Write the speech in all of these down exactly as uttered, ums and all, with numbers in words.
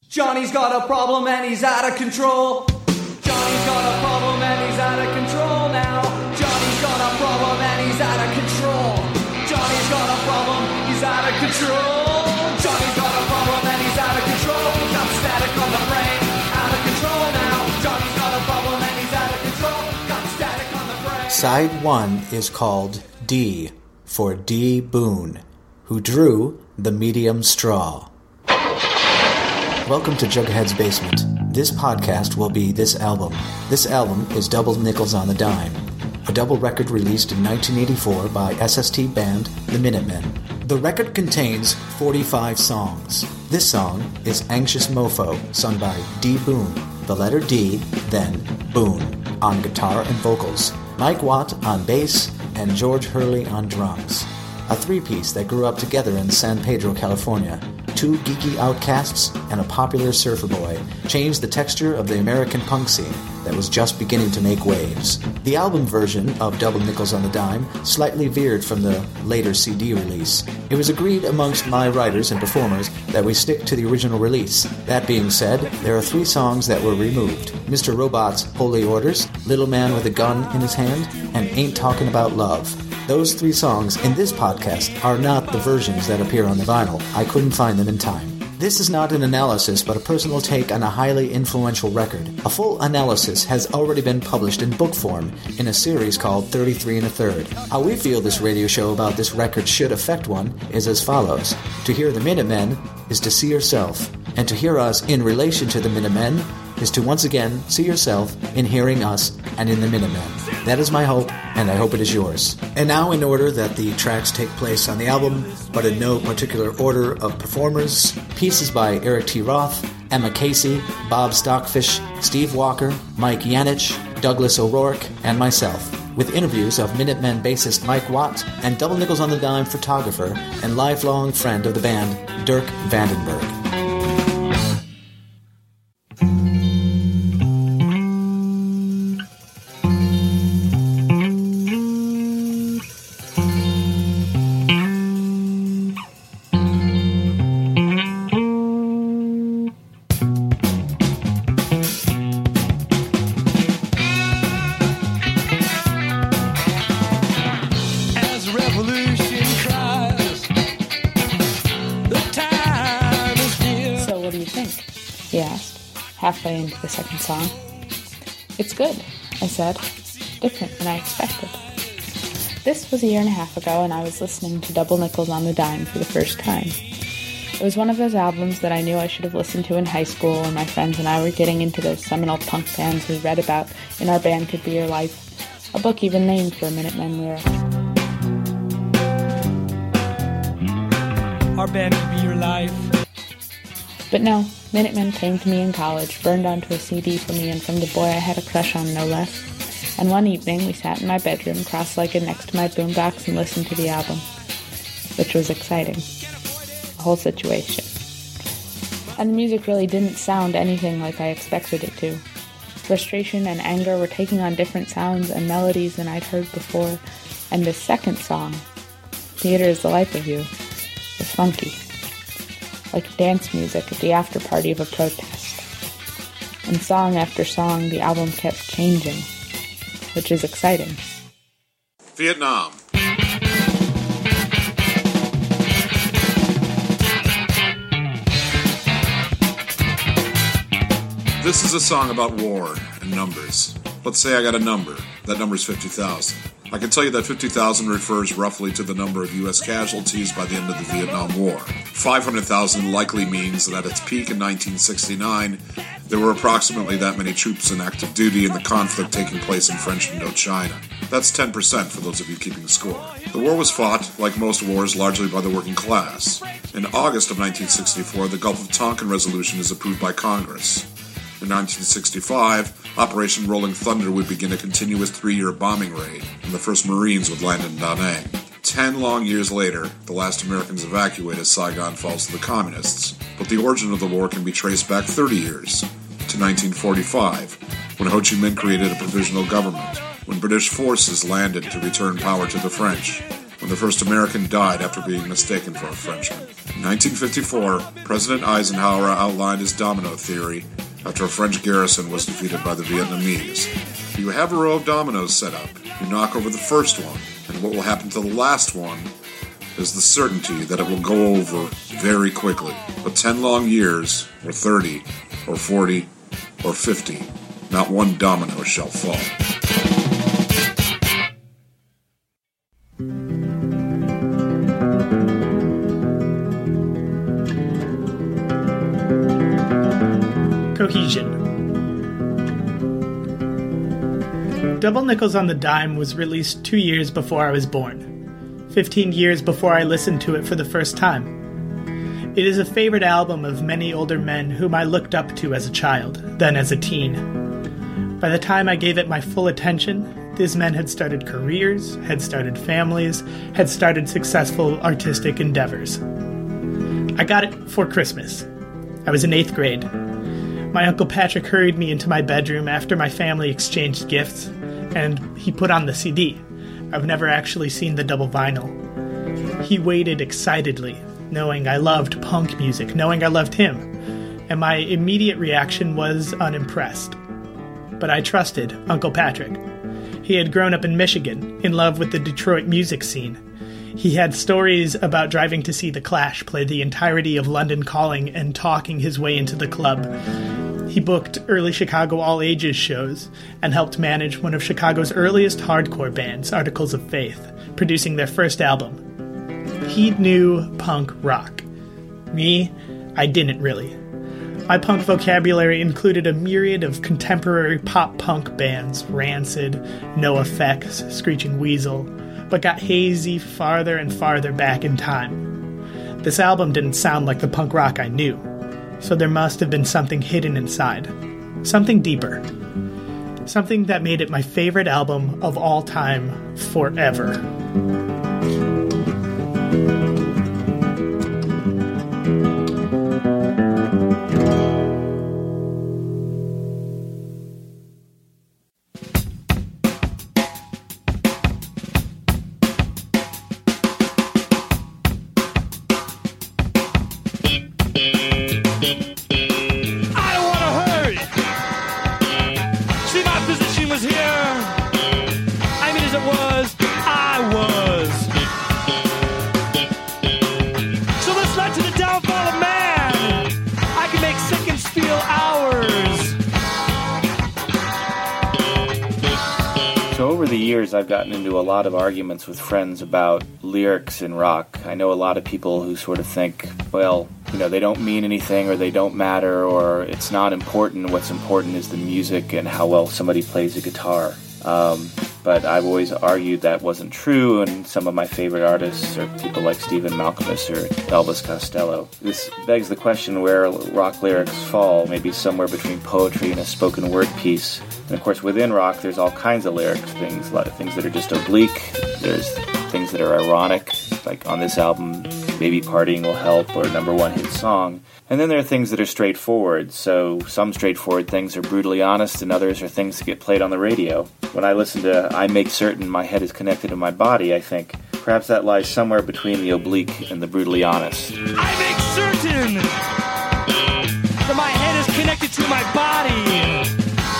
Johnny's got a problem and he's out of control. Johnny's got a problem and he's out of control now. Johnny's got a problem and he's out of control. Johnny's got a problem, he's out of control. Johnny's got a problem and he's out of control. He's got static on the brain, out of control now. Johnny's got a problem and he's out of control. Got static on the brain. Side one is called D for D. Boone, who drew the medium straw. Welcome to Jughead's Basement. This podcast will be this album. This album is Double Nickels on the Dime, a double record released in nineteen eighty-four by S S T band The Minutemen. The record contains forty-five songs. This song is Anxious Mofo, sung by D. Boone, the letter D, then Boone, on guitar and vocals, Mike Watt on bass, and George Hurley on drums. A three-piece that grew up together in San Pedro, California. Two geeky outcasts and a popular surfer boy changed the texture of the American punk scene that was just beginning to make waves. The album version of Double Nickels on the Dime slightly veered from the later C D release. It was agreed amongst my writers and performers that we stick to the original release. That being said, there are three songs that were removed. Mister Robot's Holy Orders, Little Man with a Gun in His Hand, and Ain't Talking About Love. Those three songs in this podcast are not the versions that appear on the vinyl. I couldn't find them in time. This is not an analysis, but a personal take on a highly influential record. A full analysis has already been published in book form in a series called thirty-three and a third. How we feel this radio show about this record should affect one is as follows. To hear the Minutemen is to see yourself, and to hear us in relation to the Minutemen is to once again see yourself in hearing us and in the Minutemen. That is my hope, and I hope it is yours. And now, in order that the tracks take place on the album, but in no particular order of performers, pieces by Eric T. Roth, Emma Casey, Bob Stockfish, Steve Walker, Mike Yanich, Douglas O'Rourke, and myself, with interviews of Minutemen bassist Mike Watt and Double Nickels on the Dime photographer and lifelong friend of the band, Dirk Vandenberg. Halfway into the second song. It's good, I said. Different than I expected. This was a year and a half ago, and I was listening to Double Nickels on the Dime for the first time. It was one of those albums that I knew I should have listened to in high school, and my friends and I were getting into those seminal punk bands we read about in Our Band Could Be Your Life, a book even named for a Minutemen lyric. Our band could be your life. But no, Minutemen came to me in college, burned onto a C D for me and from the boy I had a crush on, no less. And one evening, we sat in my bedroom, cross-legged next to my boombox, and listened to the album. Which was exciting. The whole situation. And the music really didn't sound anything like I expected it to. Frustration and anger were taking on different sounds and melodies than I'd heard before, and the second song, Theater is the Life of You, was funky. Like dance music at the after party of a protest. And song after song, the album kept changing, which is exciting. Vietnam. This is a song about war and numbers. Let's say I got a number. That number is fifty thousand. I can tell you that fifty thousand refers roughly to the number of U S casualties by the end of the Vietnam War. five hundred thousand likely means that at its peak in nineteen sixty-nine, there were approximately that many troops in active duty in the conflict taking place in French Indochina. That's ten percent for those of you keeping score. The war was fought, like most wars, largely by the working class. In August of nineteen sixty-four, the Gulf of Tonkin Resolution is approved by Congress. In nineteen sixty-five, Operation Rolling Thunder would begin a continuous three-year bombing raid, and the first Marines would land in Da Nang. Ten long years later, the last Americans evacuate as Saigon falls to the Communists, but the origin of the war can be traced back thirty years, to nineteen forty-five, when Ho Chi Minh created a provisional government, when British forces landed to return power to the French, when the first American died after being mistaken for a Frenchman. In nineteen fifty-four, President Eisenhower outlined his domino theory after a French garrison was defeated by the Vietnamese. You have a row of dominoes set up. You knock over the first one, and what will happen to the last one is the certainty that it will go over very quickly. But ten long years, or thirty, or forty, or fifty, not one domino shall fall. Cohesion. Double Nickels on the Dime was released two years before I was born, fifteen years before I listened to it for the first time. It is a favorite album of many older men whom I looked up to as a child, then as a teen. By the time I gave it my full attention, these men had started careers, had started families, had started successful artistic endeavors. I got it for Christmas. I was in eighth grade. My Uncle Patrick hurried me into my bedroom after my family exchanged gifts, and he put on the C D. I've never actually seen the double vinyl. He waited excitedly, knowing I loved punk music, knowing I loved him, and my immediate reaction was unimpressed. But I trusted Uncle Patrick. He had grown up in Michigan, in love with the Detroit music scene. He had stories about driving to see The Clash play the entirety of London Calling and talking his way into the club. He booked early Chicago all-ages shows and helped manage one of Chicago's earliest hardcore bands, Articles of Faith, producing their first album. He knew punk rock. Me, I didn't really. My punk vocabulary included a myriad of contemporary pop-punk bands, Rancid, NoFX, Screeching Weasel, but got hazy farther and farther back in time. This album didn't sound like the punk rock I knew, so there must have been something hidden inside. Something deeper. Something that made it my favorite album of all time forever. I've gotten into a lot of arguments with friends about lyrics in rock. I know a lot of people who sort of think, well, you know, they don't mean anything or they don't matter or it's not important. What's important is the music and how well somebody plays a guitar. Um, but I've always argued that wasn't true, and some of my favorite artists are people like Stephen Malkmus or Elvis Costello. This begs the question where rock lyrics fall, maybe somewhere between poetry and a spoken word piece. And of course, within rock, there's all kinds of lyrics, things, a lot of things that are just oblique. There's things that are ironic, like on this album, Maybe Partying Will Help, or Number One Hit Song. And then there are things that are straightforward. So some straightforward things are brutally honest, and others are things that get played on the radio. When I listen to I Make Certain My Head Is Connected to My Body, I think perhaps that lies somewhere between the oblique and the brutally honest. I make certain that my head is connected to my body.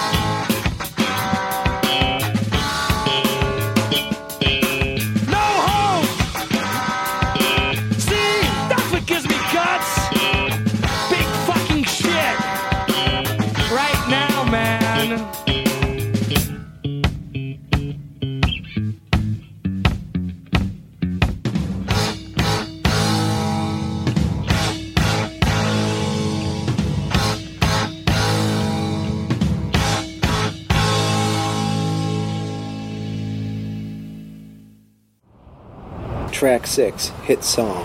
Track six, Hit Song.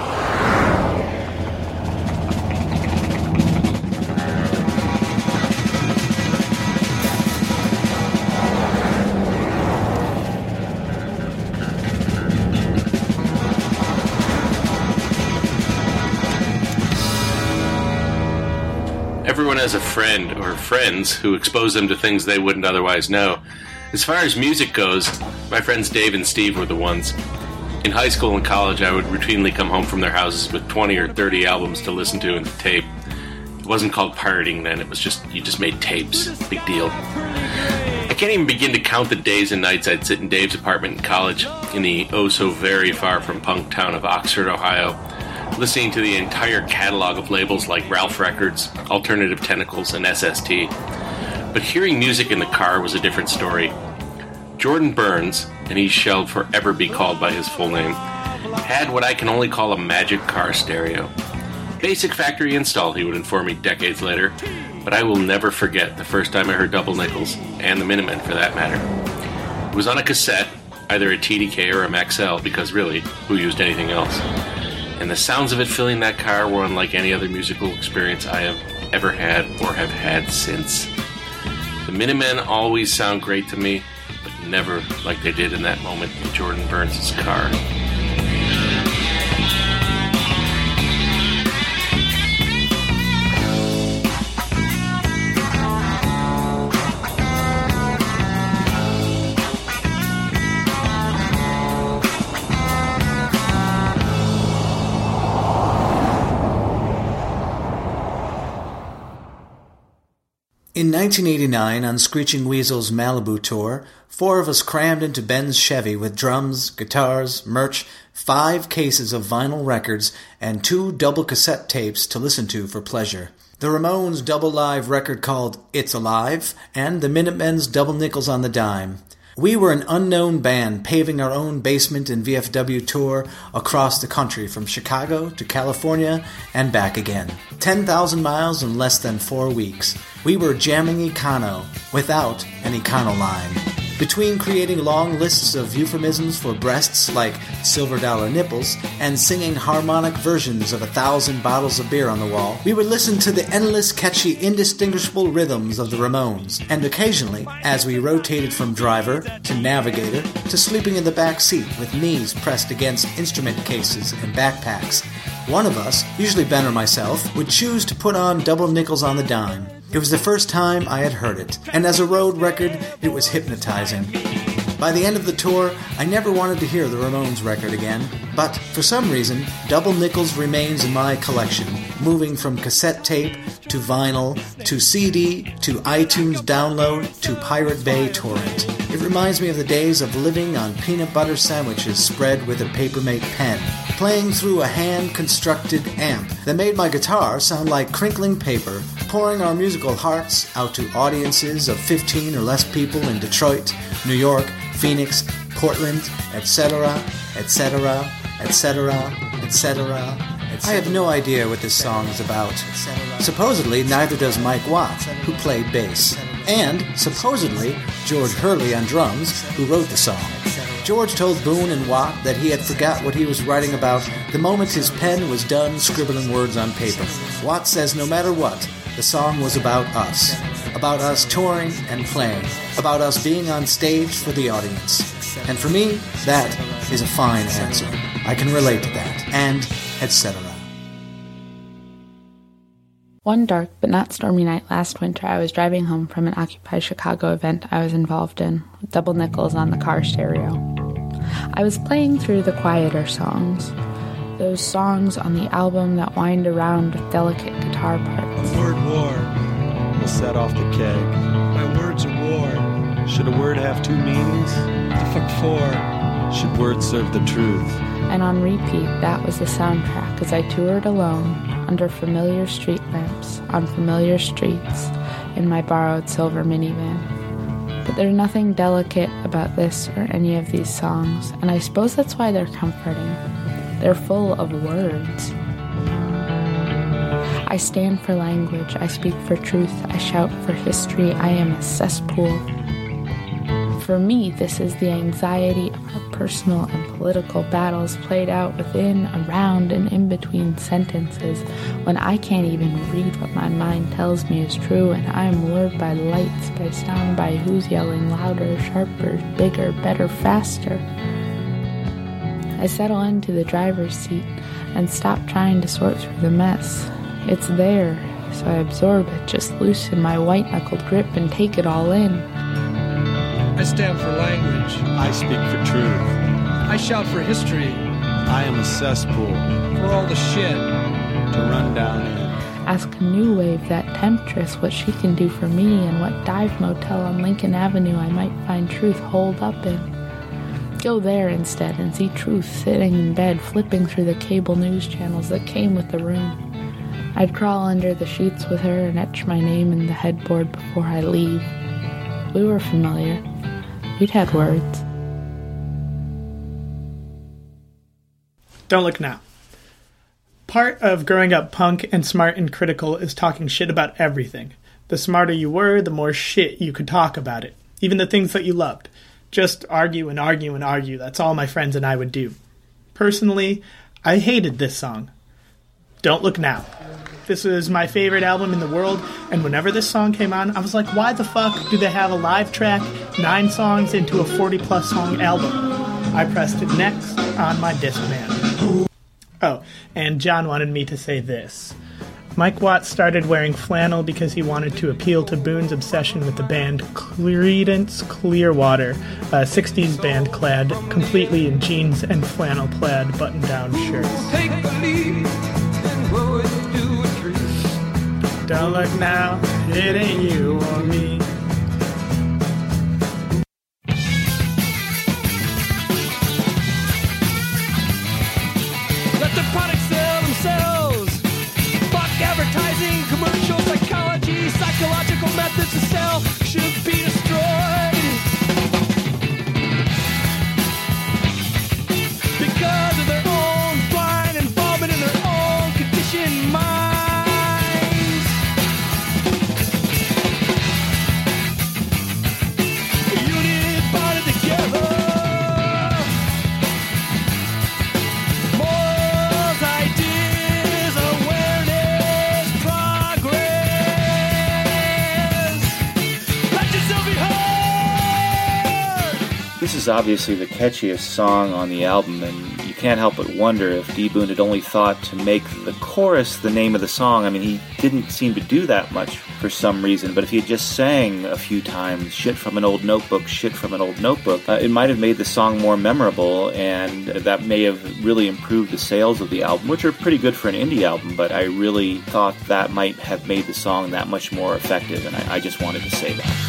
Everyone has a friend or friends who expose them to things they wouldn't otherwise know. As far as music goes, my friends Dave and Steve were the ones. In high school and college, I would routinely come home from their houses with twenty or thirty albums to listen to and to tape. It wasn't called pirating then, it was just, you just made tapes. Big deal. I can't even begin to count the days and nights I'd sit in Dave's apartment in college, in the oh-so-very-far-from-punk town of Oxford, Ohio, listening to the entire catalog of labels like Ralph Records, Alternative Tentacles, and S S T. But hearing music in the car was a different story. Jordan Burns, and he shall forever be called by his full name, had what I can only call a magic car stereo. Basic factory install, he would inform me decades later, but I will never forget the first time I heard Double Nickels, and the Minutemen for that matter. It was on a cassette, either a T D K or a Maxell, because really, who used anything else? And the sounds of it filling that car were unlike any other musical experience I have ever had or have had since. The Minutemen always sound great to me, but never like they did in that moment in Jordan Burns' car. In nineteen eighty-nine, on Screeching Weasel's Malibu tour, four of us crammed into Ben's Chevy with drums, guitars, merch, five cases of vinyl records, and two double cassette tapes to listen to for pleasure. The Ramones' double live record called It's Alive, and the Minutemen's Double Nickels on the Dime. We were an unknown band paving our own basement and V F W tour across the country from Chicago to California and back again. ten thousand miles in less than four weeks. We were jamming Econo without an Econo line. Between creating long lists of euphemisms for breasts like silver dollar nipples and singing harmonic versions of a thousand bottles of beer on the wall, we would listen to the endless, catchy, indistinguishable rhythms of the Ramones, and occasionally, as we rotated from driver to navigator to sleeping in the back seat with knees pressed against instrument cases and backpacks, one of us, usually Ben or myself, would choose to put on Double Nickels on the Dime. It was the first time I had heard it, and as a road record, it was hypnotizing. By the end of the tour, I never wanted to hear the Ramones record again, but for some reason, Double Nickels remains in my collection, moving from cassette tape to vinyl to C D to iTunes download to Pirate Bay torrent. It reminds me of the days of living on peanut butter sandwiches spread with a Papermate pen, playing through a hand-constructed amp that made my guitar sound like crinkling paper, pouring our musical hearts out to audiences of fifteen or less people in Detroit, New York, Phoenix, Portland, et cetera, et cetera, et cetera, et cetera. I have no idea what this song is about. Supposedly, neither does Mike Watt, who played bass. And, supposedly, George Hurley on drums, who wrote the song. George told Boone and Watt that he had forgot what he was writing about the moment his pen was done scribbling words on paper. Watt says no matter what, the song was about us. About us touring and playing. About us being on stage for the audience. And for me, that is a fine answer. I can relate to that. And et cetera. One dark but not stormy night last winter, I was driving home from an Occupy Chicago event I was involved in, with Double Nickels on the car stereo. I was playing through the quieter songs, those songs on the album that wind around with delicate guitar parts. The word war will set off the keg. My words are war. Should a word have two meanings? The fuck for? Should words serve the truth? And on repeat, that was the soundtrack as I toured alone, under familiar street lamps, on familiar streets, in my borrowed silver minivan. But there's nothing delicate about this or any of these songs, and I suppose that's why they're comforting. They're full of words. I stand for language, I speak for truth, I shout for history, I am a cesspool. For me, this is the anxiety of our personal and political battles played out within, around, and in between sentences when I can't even read what my mind tells me is true and I am lured by lights, by sound, by who's yelling louder, sharper, bigger, better, faster. I settle into the driver's seat and stop trying to sort through the mess. It's there, so I absorb it, just loosen my white-knuckled grip and take it all in. I stand for language. I speak for truth. I shout for history. I am a cesspool For all the shit. to run down in. Ask New Wave, that temptress, what she can do for me and what dive motel on Lincoln Avenue I might find truth holed up in. Go there instead and see truth sitting in bed flipping through the cable news channels that came with the room. I'd crawl under the sheets with her and etch my name in the headboard before I leave. We were familiar. We'd had words. Don't Look Now. Part of growing up punk and smart and critical is talking shit about everything. The smarter you were, the more shit you could talk about it. Even the things that you loved. Just argue and argue and argue. That's all my friends and I would do. Personally, I hated this song. Don't Look Now. This is my favorite album in the world, and whenever this song came on, I was like, why the fuck do they have a live track, nine songs into a forty-plus song album? I pressed it next on my Discman. Oh, and John wanted me to say this. Mike Watts started wearing flannel because he wanted to appeal to Boone's obsession with the band Creedence Clearwater, a sixties band clad completely in jeans and flannel plaid button-down shirts. Take the lead and roll it to a tree. Don't look now, it ain't you or me. Let the products sell themselves. Fuck advertising, commercial psychology, psychological methods to sell should be destroyed. Because of their own blind involvement in their own conditioned minds. A unit bonded together. Morals, ideas, awareness, progress. Let yourself be heard. This is obviously the catchiest song on the album, and you can't help but wonder if D. Boon had only thought to make the chorus the name of the song. I mean, he didn't seem to do that much for some reason, but if he had just sang a few times, shit from an old notebook, shit from an old notebook, uh, it might have made the song more memorable, and that may have really improved the sales of the album, which are pretty good for an indie album, but I really thought that might have made the song that much more effective, and I, I just wanted to say that.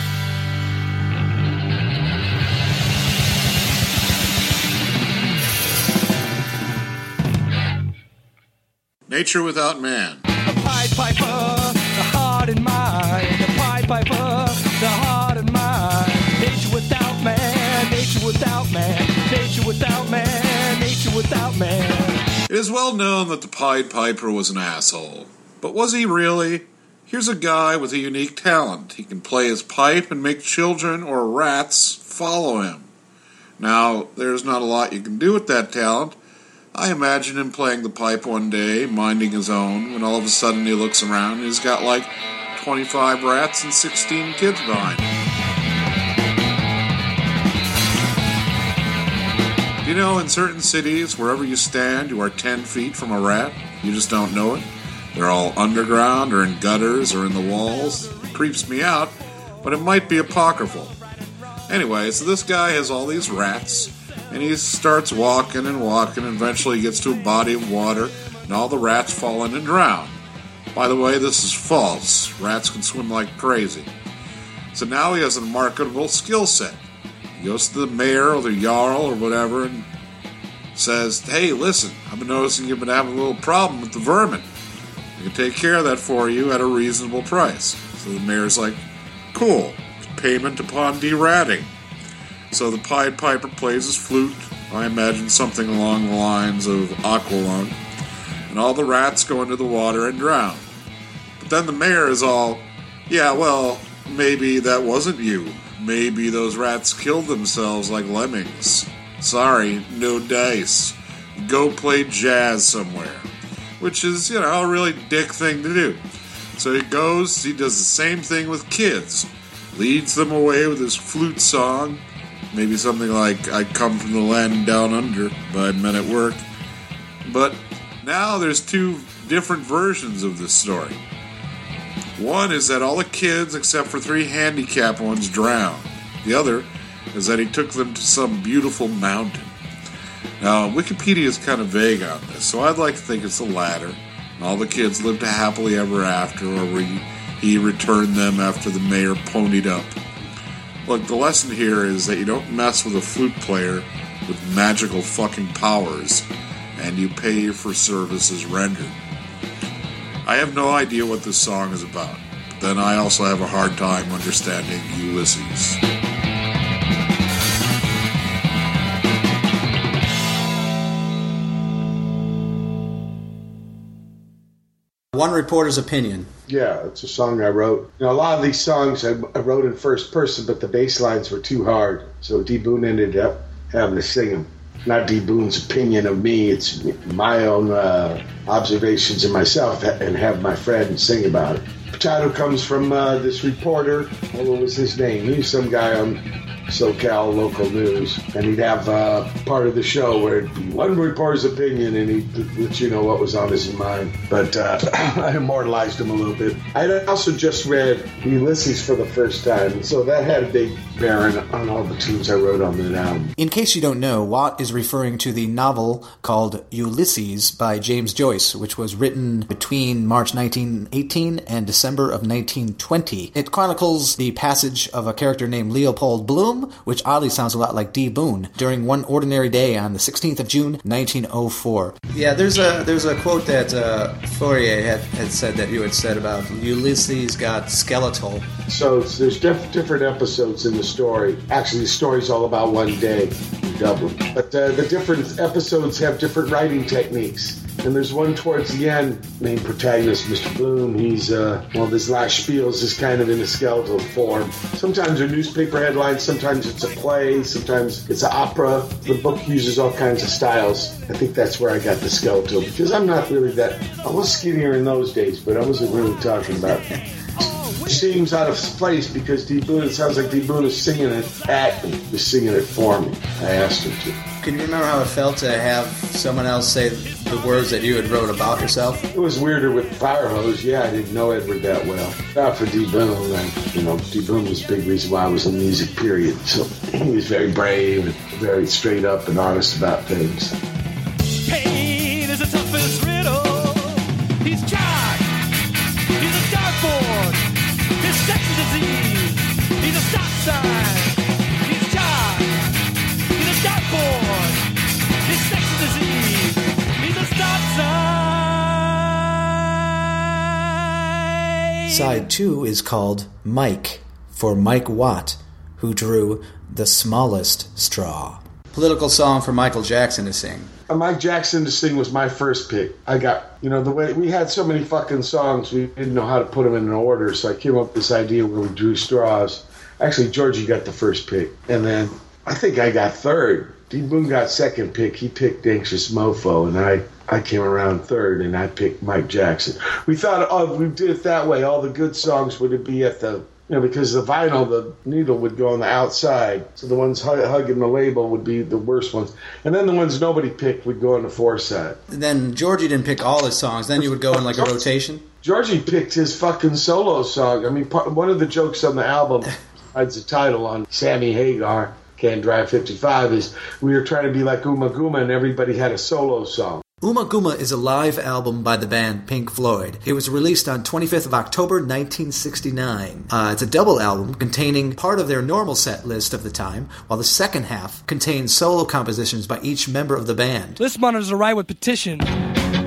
Nature Without Man. The Pied Piper, the heart and mind. The Pied Piper, the heart and mind. Nature without man, nature without man, nature without man, nature without man. It is well known that the Pied Piper was an asshole. But was he really? Here's a guy with a unique talent. He can play his pipe and make children or rats follow him. Now, there's not a lot you can do with that talent. I imagine him playing the pipe one day, minding his own, when all of a sudden he looks around and he's got like twenty-five rats and sixteen kids behind him. You know, in certain cities, wherever you stand, you are ten feet from a rat. You just don't know it. They're all underground or in gutters or in the walls. It creeps me out, but it might be apocryphal. Anyway, so this guy has all these rats, and he starts walking and walking, and eventually he gets to a body of water, and all the rats fall in and drown. By the way, this is false. Rats can swim like crazy. So now he has a marketable skill set. He goes to the mayor or the jarl or whatever and says, hey, listen, I've been noticing you've been having a little problem with the vermin. I can take care of that for you at a reasonable price. So the mayor's like, cool, payment upon deratting. So the Pied Piper plays his flute, I imagine something along the lines of Aqualung, and all the rats go into the water and drown. But then the mayor is all, yeah, well, maybe that wasn't you. Maybe those rats killed themselves like lemmings. Sorry, no dice. Go play jazz somewhere. Which is, you know, a really dick thing to do. So he goes, he does the same thing with kids. Leads them away with his flute song. Maybe something like, I Come From the Land Down Under by Men at Work. But now there's two different versions of this story. One is that all the kids, except for three handicapped ones, drowned. The other is that he took them to some beautiful mountain. Now, Wikipedia is kind of vague on this, so I'd like to think it's the latter. And all the kids lived happily ever after, or he, he returned them after the mayor ponied up. Look, the lesson here is that you don't mess with a flute player with magical fucking powers, and you pay for services rendered. I have no idea what this song is about, but then I also have a hard time understanding Ulysses. One reporter's opinion. Yeah, it's a song I wrote. You know, a lot of these songs I, I wrote in first person, but the bass lines were too hard, so D. Boon ended up having to sing them. Not D. Boone's opinion of me, it's my own uh, observations of myself, and have my friend sing about it. The title comes from uh, this reporter. What was his name? He was some guy on SoCal local news, and he'd have uh, part of the show where it'd be one reporter's opinion, and he'd let you know what was on his mind. But uh, I immortalized him a little bit. I also just read Ulysses for the first time, so that had a big bearing on all the tunes I wrote on that album. In case you don't know, Watt is referring to the novel called Ulysses by James Joyce, which was written between March nineteen eighteen and December of nineteen twenty. It chronicles the passage of a character named Leopold Bloom, which oddly sounds a lot like D. Boone, during one ordinary day on the sixteenth of June, nineteen oh four. Yeah, there's a there's a quote that uh, Fourier had, had said that you had said about Ulysses got skeletal. So there's diff- different episodes in the story. Actually, the story's all about one day in Dublin. But uh, the different episodes have different writing techniques. And there's one towards the end, named protagonist, Mister Bloom. He's, uh, well, his last spiels is kind of in a skeletal form. Sometimes they're newspaper headlines, sometimes it's a play, sometimes it's an opera. The book uses all kinds of styles. I think that's where I got the skeletal, because I'm not really that, I was skinnier in those days, but I wasn't really talking about it seems out of place because D. Boone, it sounds like D. Boone is singing it at me, is singing it for me. I asked him to. Can you remember how it felt to have someone else say the words that you had wrote about yourself? It was weirder with Firehose. Yeah, I didn't know Edward that well. Not for D. Boone. And, you know, D. Boone was a big reason why I was in music, period. So he was very brave and very straight up and honest about things. Pain is the toughest riddle. He's Jack. He's a dartboard. His sex is disease. He's a stop sign. He's Jack. He's a dartboard. His sex is disease. He's a stop sign. Side two is called Mike, for Mike Watt, who drew The Smallest Straw. Political song for Michael Jackson to sing. Uh, Mike Jackson to sing was my first pick. I got, you know, the way we had so many fucking songs, we didn't know how to put them in an order, so I came up with this idea where we drew straws. Actually, Georgie got the first pick, and then I think I got third. D. Boone got second pick. He picked Anxious Mofo, and I, I came around third, and I picked Mike Jackson. We thought, oh, we did it that way. All the good songs would be at the, you know, because the vinyl, the needle would go on the outside, so the ones hugging the label would be the worst ones. And then the ones nobody picked would go on the foreside. Then Georgie didn't pick all his songs. Then you would go in like a rotation? Georgie picked his fucking solo song. I mean, part, one of the jokes on the album, besides the title on Sammy Hagar, Can't Drive fifty-five, is we were trying to be like Uma Guma, and everybody had a solo song. Uma Guma is a live album by the band Pink Floyd. It was released on twenty-fifth of October, nineteen sixty-nine. Uh, it's a double album containing part of their normal set list of the time, while the second half contains solo compositions by each member of the band. List monitors are right with petition. I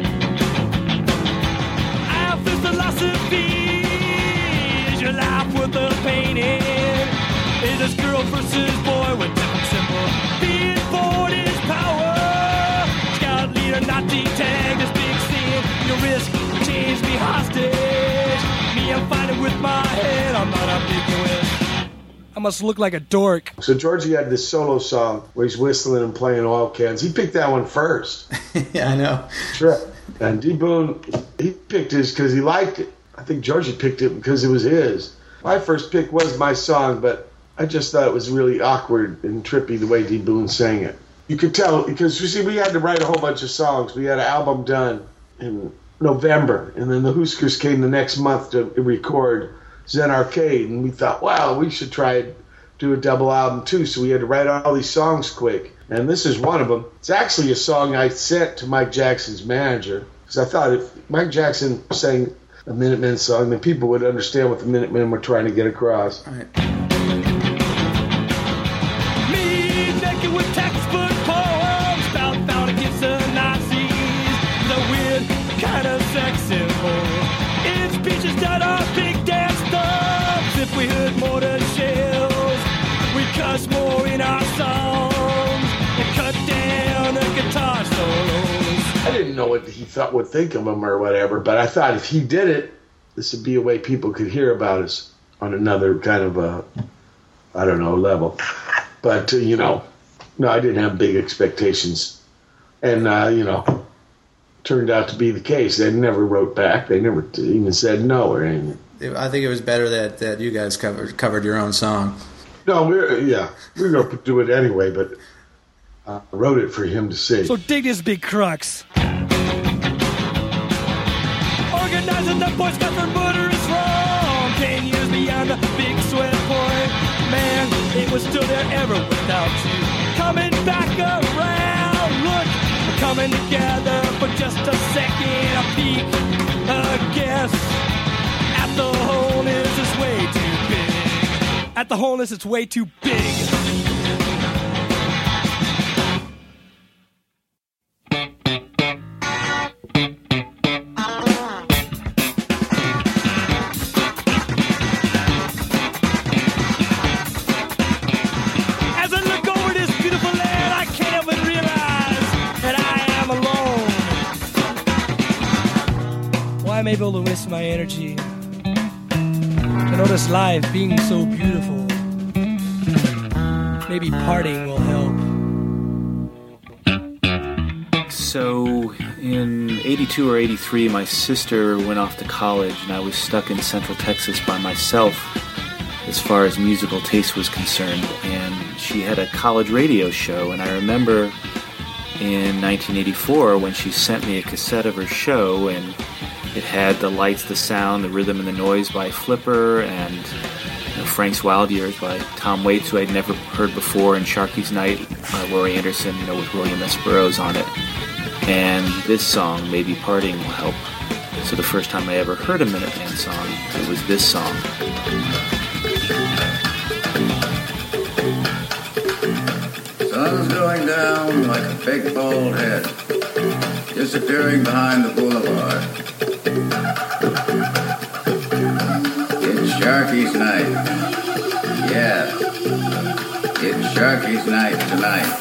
have this philosophy. Is your life worth the painting? Is this girl versus boy with different symbol? Being bored is power. Scout leader, Nazi tag, this big scene. Your risk, change me hostage. Me, I'm fighting with my head. I'm not ambiguous. I must look like a dork. So Georgie had this solo song where he's whistling and playing oil cans. He picked that one first. Yeah, I know. Sure. And D. Boone, he picked his because he liked it. I think Georgie picked it because it was his. My first pick was my song, but I just thought it was really awkward and trippy the way D. Boone sang it. You could tell, because you see, we had to write a whole bunch of songs. We had an album done in November, and then the Huskers came the next month to record Zen Arcade, and we thought, wow, we should try do a double album too, so we had to write all these songs quick. And this is one of them. It's actually a song I sent to Mike Jackson's manager, because I thought if Mike Jackson sang a Minutemen song, then people would understand what the Minutemen were trying to get across. All right. Me naked with textbook poems about out against the Nazis, the weird kind of sex symbol. It's speeches that are big dance thumbs. If we heard mortar shells, we cuss more in our songs and cut down the guitar solos. I didn't know what he thought would think of him or whatever, but I thought if he did it, this would be a way people could hear about us on another kind of a, I don't know, level. But, uh, you know, no, I didn't have big expectations. And, uh, you know, turned out to be the case. They never wrote back. They never even said no or anything. I think it was better that, that you guys covered covered your own song. No, we're, yeah, we were going to do it anyway, but I wrote it for him to sing. So dig this big crux. Organizing the Boy Scouts for murder is wrong. Ten years beyond the big sweat point. Man, it was still there ever without you. Coming back around. Look, we're coming together for just a second. A peek, a guess. At the wholeness, it's way too big. At the wholeness, it's way too big. I'm able to waste my energy to notice life being so beautiful. Maybe parting will help. So in eighty-two or eighty-three, my sister went off to college and I was stuck in Central Texas by myself as far as musical taste was concerned. And she had a college radio show, and I remember in nineteen eighty-four when she sent me a cassette of her show, and it had The Lights, the Sound, the Rhythm and the Noise by Flipper, and you know, Frank's Wild Years by Tom Waits, who I'd never heard before, and Sharky's Night by Laurie Anderson, you know, with William S. Burroughs on it. And this song, Maybe Parting Will Help. So the first time I ever heard a Minuteman song, it was this song. Sun's going down like a big bald head, disappearing behind the boulevard. It's Sharky's night. Yeah, it's Sharky's night tonight.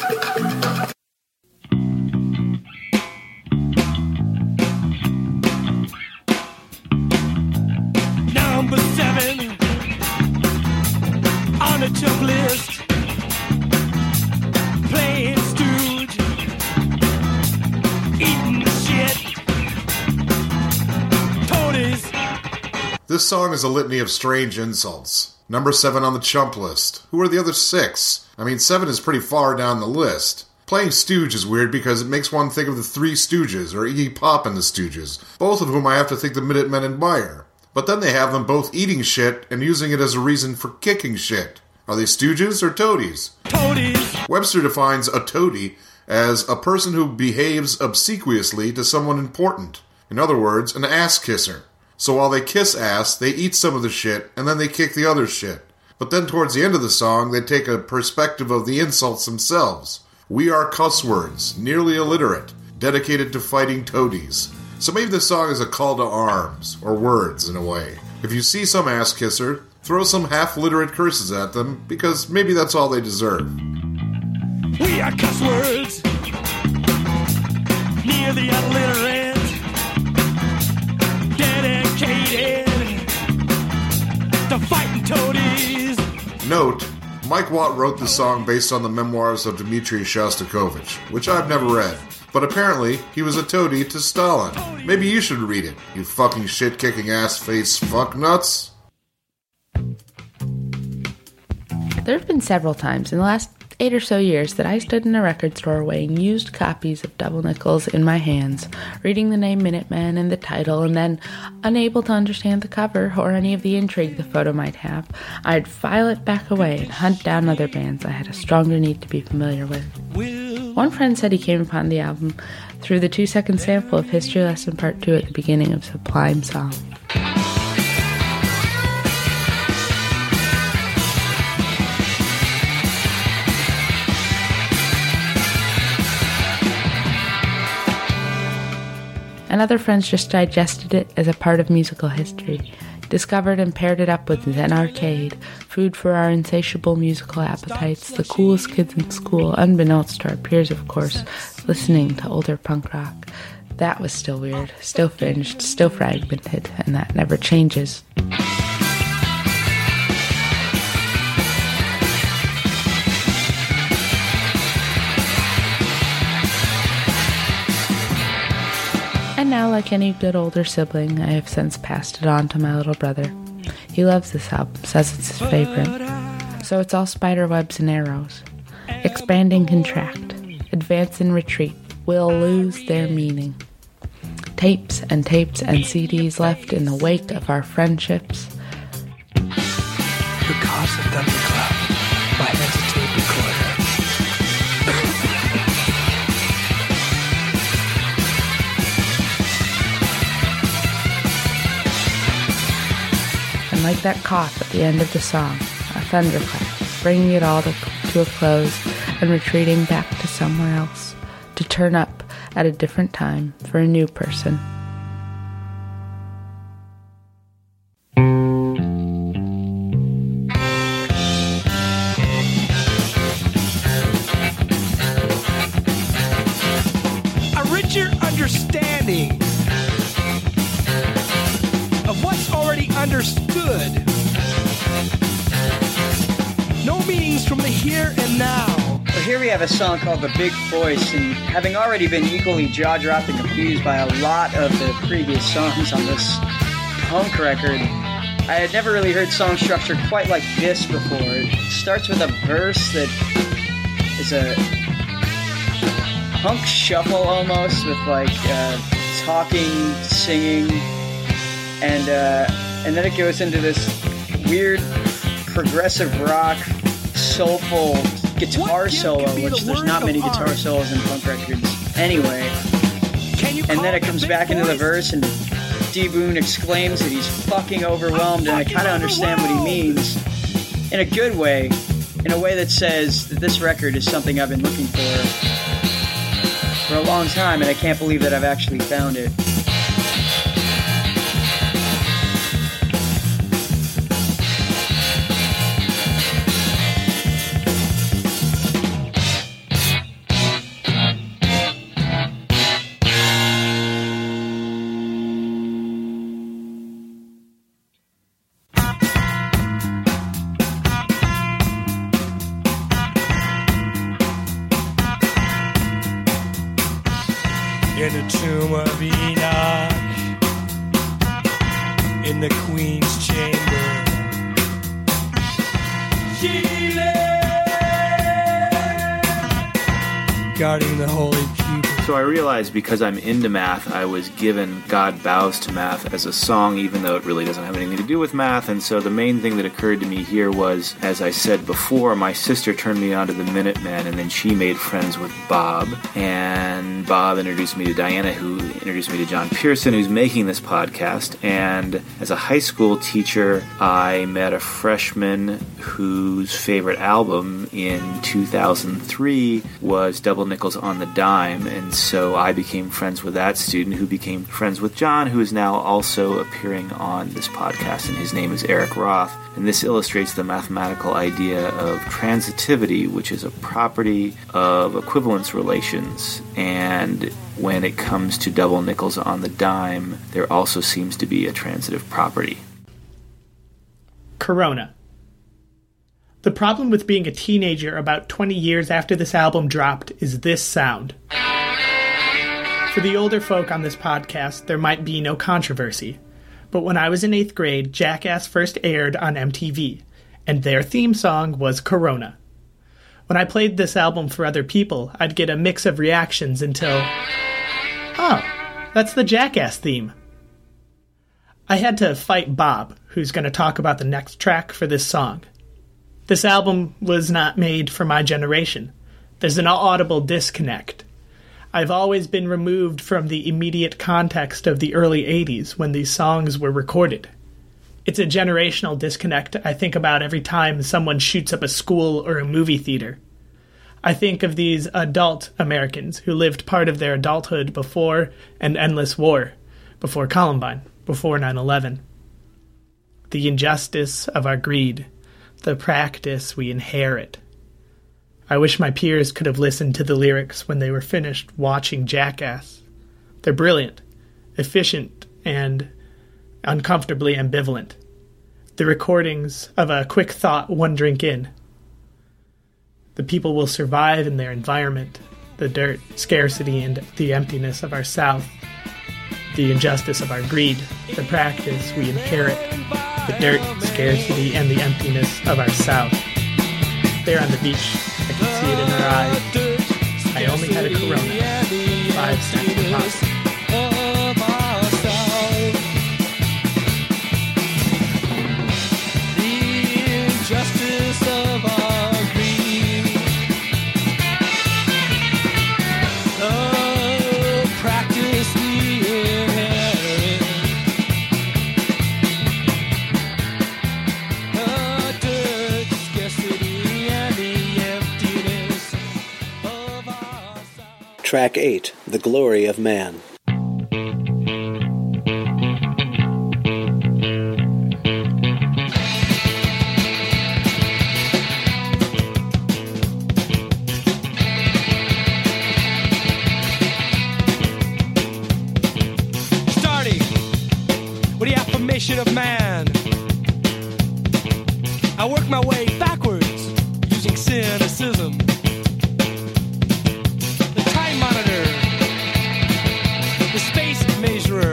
Number seven on the jump list. Playing stooge, eating shit. Toadies. This song is a litany of strange insults. Number seven on the chump list. Who are the other six? I mean, seven is pretty far down the list. Playing stooge is weird because it makes one think of the Three Stooges, or Iggy Pop and the Stooges, both of whom I have to think the Minutemen admire. But then they have them both eating shit and using it as a reason for kicking shit. Are they stooges or toadies? Toadies. Webster defines a toady as a person who behaves obsequiously to someone important. In other words, an ass kisser. So while they kiss ass, they eat some of the shit, and then they kick the other shit. But then towards the end of the song, they take a perspective of the insults themselves. We are cuss words, nearly illiterate, dedicated to fighting toadies. So maybe this song is a call to arms, or words in a way. If you see some ass kisser, throw some half-literate curses at them, because maybe that's all they deserve. We are cuss words, nearly illiterate. Dedicated to fighting toadies. Note, Mike Watt wrote this song based on the memoirs of Dmitri Shostakovich, which I've never read. But apparently, he was a toady to Stalin. Maybe you should read it, you fucking shit-kicking ass-face fuck-nuts. There have been several times in the last eight or so years that I stood in a record store weighing used copies of Double Nickels in my hands, reading the name Minutemen and the title, and then, unable to understand the cover or any of the intrigue the photo might have, I'd file it back away and hunt down other bands I had a stronger need to be familiar with. One friend said he came upon the album through the two-second sample of History Lesson Part two at the beginning of Sublime Song. And other friends just digested it as a part of musical history, discovered and paired it up with Zen Arcade, food for our insatiable musical appetites, the coolest kids in school, unbeknownst to our peers, of course, listening to older punk rock. That was still weird, still fringed, still fragmented, and that never changes. And now, like any good older sibling, I have since passed it on to my little brother. He loves this album, says it's his favorite. So it's all spider webs and arrows. Expand and contract, advance and retreat, will lose their meaning. Tapes and tapes and C Ds left in the wake of our friendships. Because of Thundercloud, my head's a tape recorder. And like that cough at the end of the song, a thunderclap, bringing it all to, to a close and retreating back to somewhere else, to turn up at a different time for a new person. A richer understanding of what's already understood. No meanings from the here and now. Well, here we have a song called The Big Voice, and having already been equally jaw-dropped and confused by a lot of the previous songs on this punk record, I had never really heard song structure quite like this before. It starts with a verse that is a punk shuffle almost, with like uh, talking, singing, and uh, and then it goes into this weird progressive rock, soulful guitar solo, which there's not many guitar solos in punk records anyway. And then it comes back into the verse, and D. Boon exclaims that he's fucking overwhelmed, and I kind of understand what he means in a good way, in a way that says that this record is something I've been looking for for a long time, and I can't believe that I've actually found it. In the tomb of Enoch, in the Queen's chamber, she lay, guarding the holy people. So I realized because I'm into math, I was given God Bows to Math as a song, even though it really doesn't have anything to do with math. And so the main thing that occurred to me here was, as I said before, my sister turned me on to the Minutemen, and then she made friends with Bob. And Bob introduced me to Diana, who introduced me to John Pearson, who's making this podcast. And as a high school teacher, I met a freshman whose favorite album in two thousand three was Double Nickels on the Dime. And so I became friends with that student, who became friends with John, who is now also appearing on this podcast, and his name is Eric Roth. And this illustrates the mathematical idea of transitivity, which is a property of equivalence relations. And when it comes to Double Nickels on the Dime, there also seems to be a transitive property. Corona. The problem with being a teenager about twenty years after this album dropped is this sound. For the older folk on this podcast, there might be no controversy, but when I was in eighth grade, Jackass first aired on M T V, and their theme song was Corona. When I played this album for other people, I'd get a mix of reactions until, oh, that's the Jackass theme. I had to fight Bob, who's going to talk about the next track for this song. This album was not made for my generation. There's an audible disconnect. I've always been removed from the immediate context of the early eighties when these songs were recorded. It's a generational disconnect I think about every time someone shoots up a school or a movie theater. I think of these adult Americans who lived part of their adulthood before an endless war, before Columbine, before nine eleven. The injustice of our greed, the practice we inherit. I wish my peers could have listened to the lyrics when they were finished watching Jackass. They're brilliant, efficient, and uncomfortably ambivalent. The recordings of a quick thought one drink in. The people will survive in their environment, the dirt, scarcity, and the emptiness of our South, the injustice of our greed, the practice we inherit, the dirt, scarcity, and the emptiness of our South. There on the beach, I can see it in her eyes. I only had a Corona, five cents a pop. Justice of our greed, the practice we inherit, the dirt, scarcity, and the emptiness of our South. Track eight, The Glory of Man. Of man, I work my way backwards using cynicism. The time monitor, the space measurer,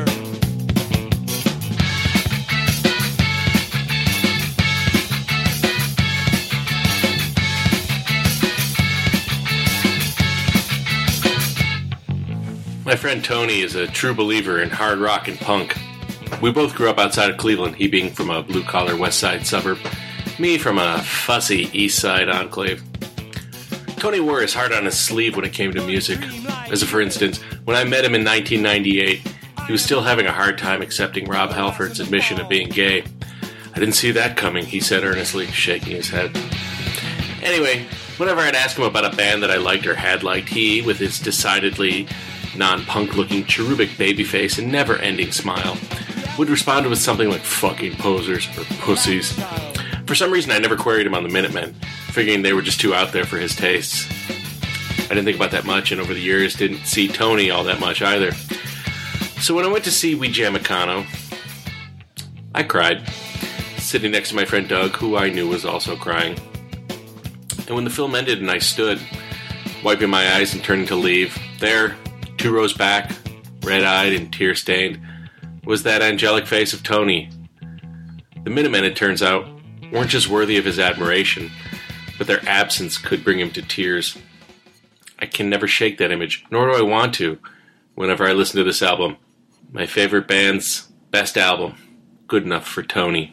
my friend Tony is a true believer in hard rock and punk. We both grew up outside of Cleveland, he being from a blue-collar west side suburb, me from a fussy east side enclave. Tony wore his heart on his sleeve when it came to music. As a for instance, when I met him in nineteen ninety-eight, he was still having a hard time accepting Rob Halford's admission of being gay. I didn't see that coming, he said earnestly, shaking his head. Anyway, whenever I'd ask him about a band that I liked or had liked, he, with his decidedly non-punk-looking cherubic babyface and never-ending smile, would respond with something like fucking posers or pussies. For some reason, I never queried him on the Minutemen, figuring they were just too out there for his tastes. I didn't think about that much, and over the years didn't see Tony all that much either. So when I went to see We Jam Econo, I cried, sitting next to my friend Doug, who I knew was also crying. And when the film ended and I stood, wiping my eyes and turning to leave, there, two rows back, red-eyed and tear-stained, was that angelic face of Tony. The Minutemen, it turns out, weren't just worthy of his admiration, but their absence could bring him to tears. I can never shake that image, nor do I want to, whenever I listen to this album. My favorite band's best album, good enough for Tony.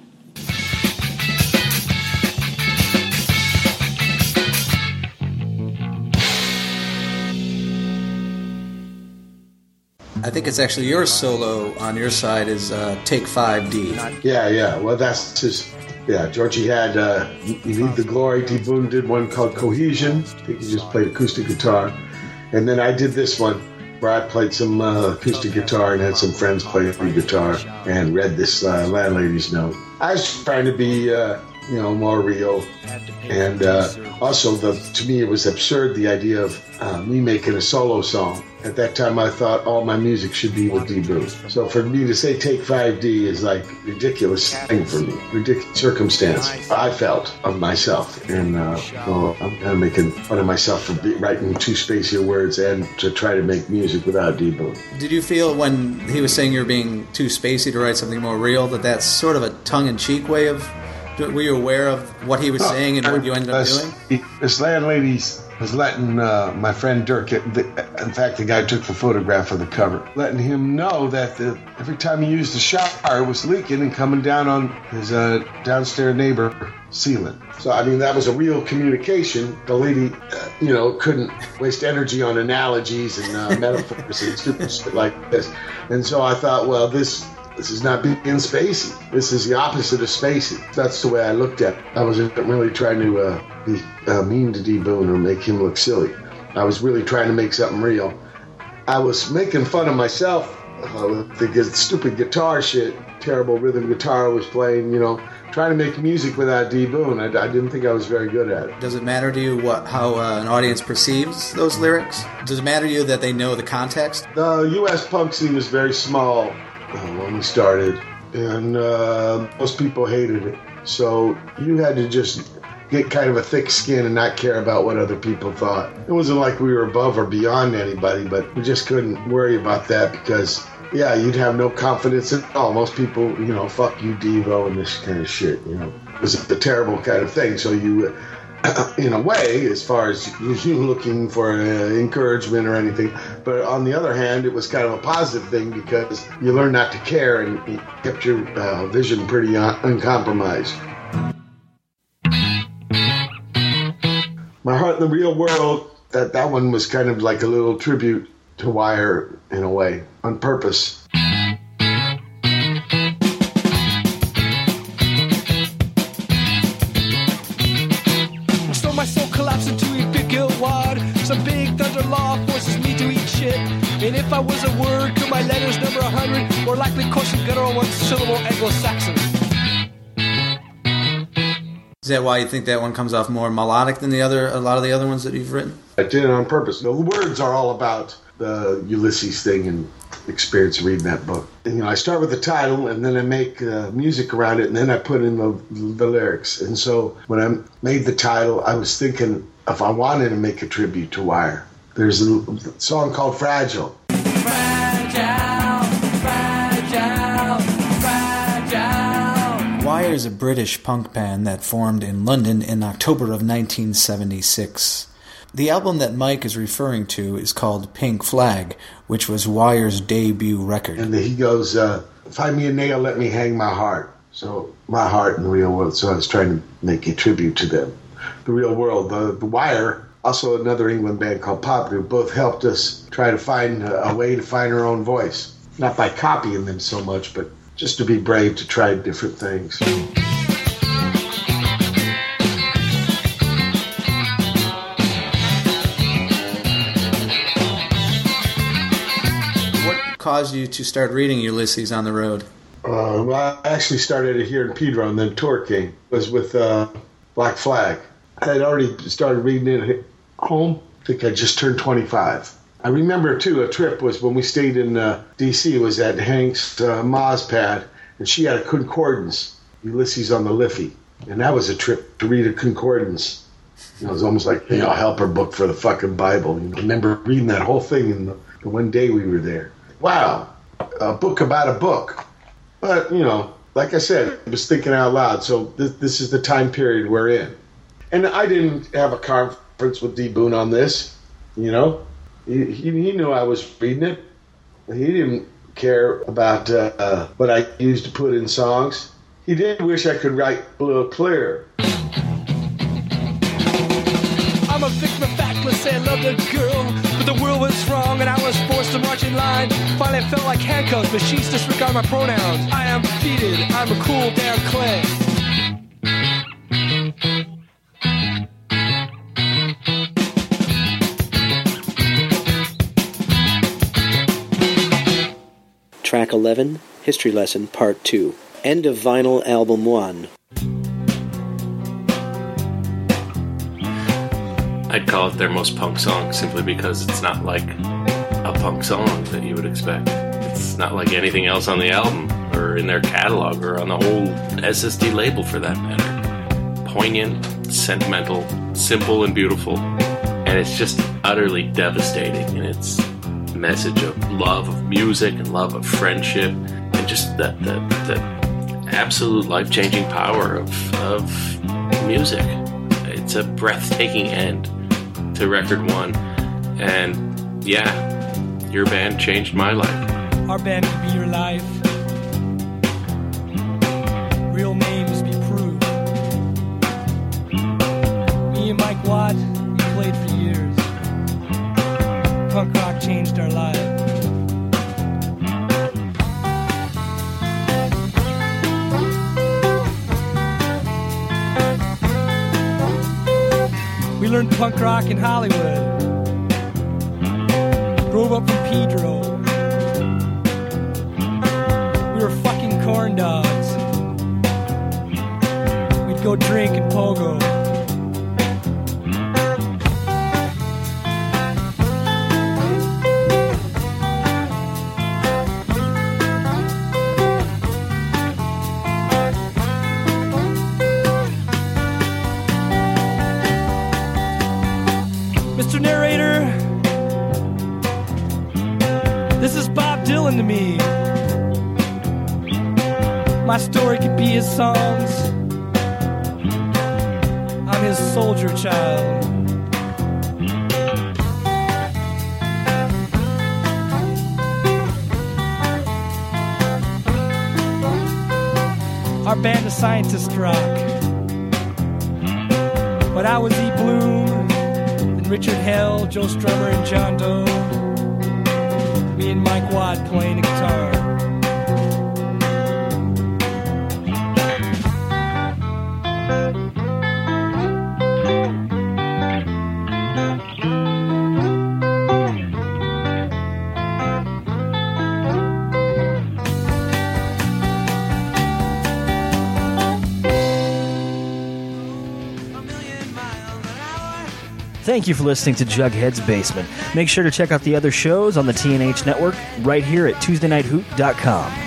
I think it's actually your solo on your side is uh, Take five D. Yeah, yeah. Well, that's just, yeah, Georgie had uh, You Need the Glory. D. Boone did one called Cohesion. I think he just played acoustic guitar. And then I did this one where I played some uh, acoustic guitar and had some friends play the guitar and read this uh, landlady's note. I was trying to be, uh, you know, more real. And uh, also, the, to me, it was absurd, the idea of uh, me making a solo song. At that time, I thought all my music should be with D. Boone. So for me to say Take five D is like a ridiculous thing for me, ridiculous circumstance I felt of myself. And uh, well, I'm kind of making fun of myself for be- writing two spacier words and to try to make music without D. Boone. Did you feel when he was saying you're being too spacey to write something more real that that's sort of a tongue-in-cheek way of Were you aware of what he was No, saying and what you ended up this, doing? This landlady was letting uh, my friend Dirk, the, in fact, the guy who took the photograph of the cover, letting him know that the, every time he used the shower, it was leaking and coming down on his uh, downstairs neighbor ceiling. So, I mean, that was a real communication. The lady, uh, you know, couldn't waste energy on analogies and uh, metaphors and stupid shit like this. And so I thought, well, this... This is not being spacey. This is the opposite of spacey. That's the way I looked at it. I wasn't really trying to uh, be uh, mean to D. Boon or make him look silly. I was really trying to make something real. I was making fun of myself uh, with the stupid guitar shit, terrible rhythm guitar I was playing, you know, trying to make music without D. Boon. I, I didn't think I was very good at it. Does it matter to you what how uh, an audience perceives those lyrics? Does it matter to you that they know the context? The U S punk scene was very small when we started, and uh, most people hated it. So you had to just get kind of a thick skin and not care about what other people thought. It wasn't like we were above or beyond anybody, but we just couldn't worry about that because, yeah, you'd have no confidence at all. Most people, you know, fuck you, Devo, and this kind of shit, you know. It was a terrible kind of thing. So you... in a way, as far as you looking for uh, encouragement or anything. But on the other hand, it was kind of a positive thing because you learned not to care and you kept your uh, vision pretty un- uncompromised. My Heart in the Real World, that, that one was kind of like a little tribute to Wire in a way, on purpose. Some big thunder law forces me to eat shit. And if I was a word, could my letters number a hundred? More likely course guttural one syllable Anglo-Saxon. Is that why you think that one comes off more melodic than the other? A lot of the other ones that you've written? I did it on purpose. The words are all about the Ulysses thing and experience of reading that book. And, you know, I start with the title, and then I make uh, music around it, and then I put in the, the lyrics. And so when I made the title, I was thinking if I wanted to make a tribute to Wire. There's a song called Fragile. Fragile, fragile, fragile. Wire is a British punk band that formed in London in October of nineteen seventy-six. The album that Mike is referring to is called Pink Flag, which was Wire's debut record. And he goes, uh, find me a nail, let me hang my heart. So my heart in the real world. So I was trying to make a tribute to them. The Real World. The, the Wire, also another England band called Pop Group, both helped us try to find a, a way to find our own voice. Not by copying them so much, but just to be brave to try different things. What caused you to start reading Ulysses on the road? Uh, well, I actually started it here in Pedro, and then tour came. It was with uh, Black Flag. I had already started reading it at home. I think I just turned twenty-five. I remember, too, a trip was when we stayed in uh, D C, was at Hank's uh, Ma's pad, and she had a concordance, Ulysses on the Liffey. And that was a trip to read a concordance. You know, it was almost like, you know, a helper book for the fucking Bible. You know, I remember reading that whole thing in the, the one day we were there. Wow, a book about a book. But, you know, like I said, I was thinking out loud, so this, this is the time period we're in. And I didn't have a conference with D. Boon on this, you know. He, he, he knew I was reading it. He didn't care about uh, uh, what I used to put in songs. He did wish I could write a little clearer. I'm a victim of fact, let's say I loved a girl, but the world was wrong and I was forced to march in line. Finally I felt like handcuffs, machines disregard my pronouns. I am defeated, I'm a cool damn clay. Track eleven, History Lesson, Part two. End of Vinyl Album one. I'd call it their most punk song simply because it's not like a punk song that you would expect. It's not like anything else on the album or in their catalog or on the whole S S D label for that matter. Poignant, sentimental, simple and beautiful, and it's just utterly devastating in its message of love of music and love of friendship and just that the, the absolute life-changing power of, of music. It's a breathtaking end to record one. And yeah, your band changed my life. Our band could be your life. Real names be proved. Me and Mike Watt, we played for years. Punk rock changed our lives. We learned punk rock in Hollywood. Drove up from Pedro. We were fucking corn dogs. We'd go drink and pogo. Mister Narrator, this is Bob Dylan to me. My story could be his songs. I'm his soldier child. Our band is scientist rock. But I was E. Bloom, and Richard Hell, Joe Strummer, and John Doe. Me and Mike Watt playing the guitar. Thank you for listening to Jughead's Basement. Make sure to check out the other shows on the T N H network right here at Tuesday Night Hoot dot com.